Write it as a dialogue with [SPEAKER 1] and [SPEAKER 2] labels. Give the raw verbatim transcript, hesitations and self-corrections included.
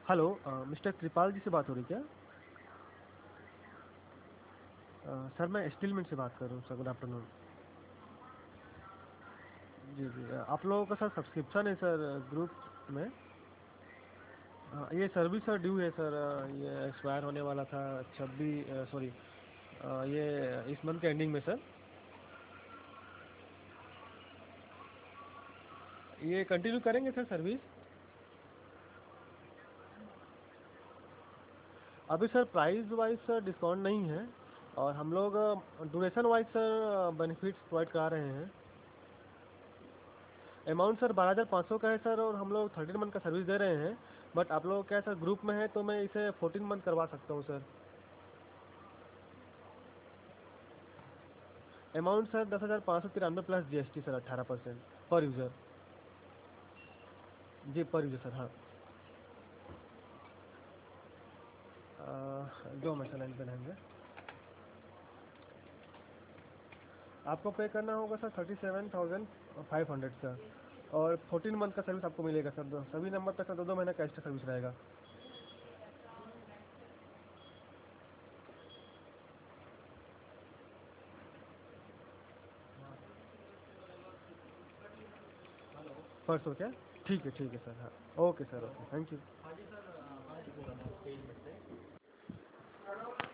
[SPEAKER 1] Hello, mister कृपाल जी से बात हो रही क्या? अ, सर मैं स्टीलमेंट से बात कर रहा हूँ सर। Good afternoon. जी जी, अ, आप लोगों का सर सब्सक्रिप्शन है सर ग्रुप में। अ, ये सर्विस सर ड्यू है सर। अ, ये एक्सपायर होने वाला था छब्बीस, सॉरी, ये इस मंथ के एंडिंग में सर। ये कंटिन्यू करेंगे सर सर्विस? अभी sir price wise sir discount नहीं है, और हम लोग duration wise sir benefits provide करा रहे हैं। अमाउंट सर बारह हज़ार पाँच सौ का है सर, और हम लोग थर्टीन मंथ का सर्विस दे रहे हैं। बट आप लोग क्या सर ग्रुप में है, तो मैं इसे फोर्टीन मंथ करवा सकता हूँ सर। अमाउंट सर दस हज़ार पाँच सौ तिरानवे प्लस जीएसटी सर, अट्ठारह परसेंट पर यूज़र। जी पर यूज़र सर, हाँ। अ, दो मिनट लाइन पे रहेंगे। आपको पे करना होगा sir thirty seven thousand five hundred sir, और फोर्टीन मंथ का सर्विस आपको मिलेगा सर। दो सभी नंबर पे सर दो दो महीने का एक्स्ट्रा सर्विस रहेगा। परसों क्या? ठीक है ठीक है सर, हाँ। Okay sir, okay, thank you.